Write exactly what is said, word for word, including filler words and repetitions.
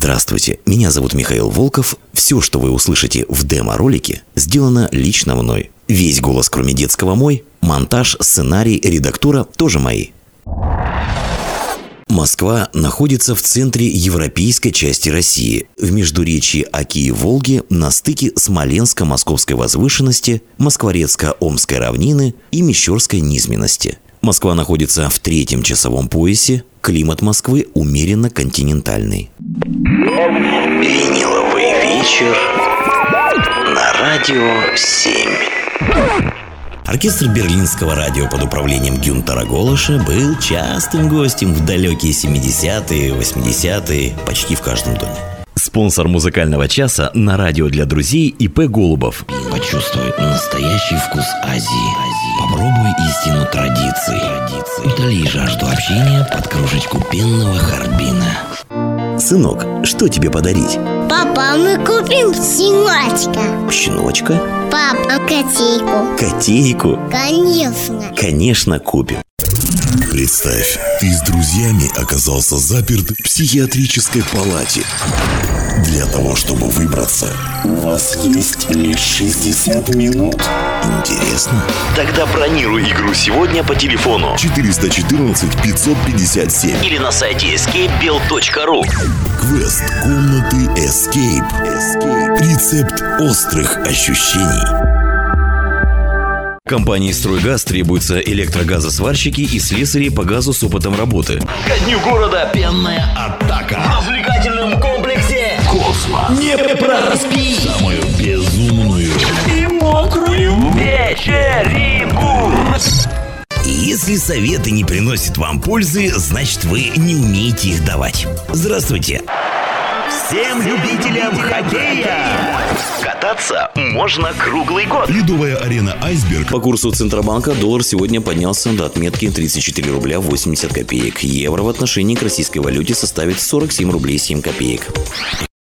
Здравствуйте, меня зовут Михаил Волков. Все, что вы услышите в демо-ролике, сделано лично мной. Весь голос, кроме детского, мой. Монтаж, сценарий, редактура тоже мои. Москва находится в центре европейской части России, в междуречии Оки и Волги, на стыке Смоленско-Московской возвышенности, Москворецко-Омской равнины и Мещерской низменности. Москва находится в третьем часовом поясе, климат Москвы умеренно континентальный. Виниловый вечер на радио семь. Оркестр берлинского радио под управлением Гюнтера Голоша был частым гостем в далекие семидесятые, восьмидесятые, почти в каждом доме. Спонсор музыкального часа на радио для друзей ИП Голубов. Почувствуй настоящий вкус Азии. Попробуй истину традиций. Утоли жажду общения под кружечку пенного Харбина. Сынок, что тебе подарить? Папа, мы купим щеночка. Щеночка? Папа, котейку. Котейку? Конечно. Конечно, купим. Представь, ты с друзьями оказался заперт в психиатрической палате. Для того, чтобы выбраться, у вас есть лишь шестьдесят минут. Интересно? Тогда бронируй игру сегодня по телефону четыреста четырнадцать пятьсот пятьдесят семь или на сайте эскейп бел точка ру. Квест комнаты Escape. Рецепт острых ощущений. Компании «Стройгаз» требуются электрогазосварщики и слесари по газу с опытом работы. Ко дню города пенная атака. В развлекательном комплексе «Космос». Не проспи самую безумную и мокрую вечеринку. Если советы не приносят вам пользы, значит, вы не умеете их давать. Здравствуйте. Всем любителям хоккея кататься можно круглый год. Ледовая арена «Айсберг». По курсу Центробанка доллар сегодня поднялся до отметки тридцать четыре рубля восемьдесят копеек. Евро в отношении к российской валюте составит сорок семь рублей семь копеек.